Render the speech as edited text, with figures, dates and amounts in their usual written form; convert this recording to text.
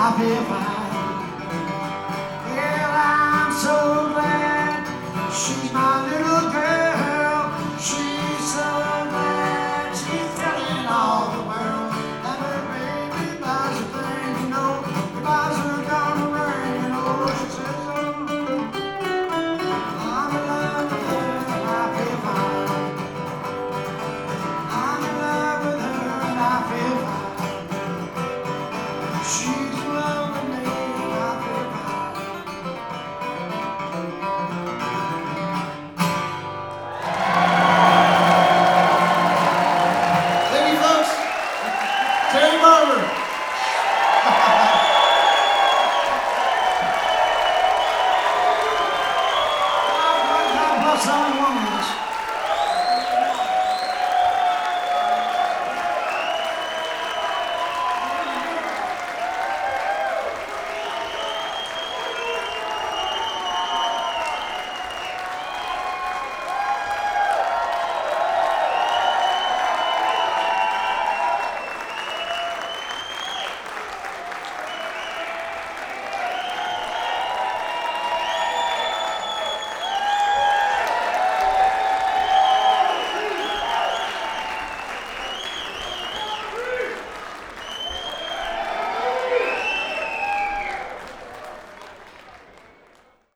feel fine. Well, I'm so glad she's my little girl. She's so glad she's telling all the world that her baby buys a thing, you know. He buys her a diamond ring, you know. She says, oh, I'm in love with her and I feel fine. I'm in love with her and I feel fine. She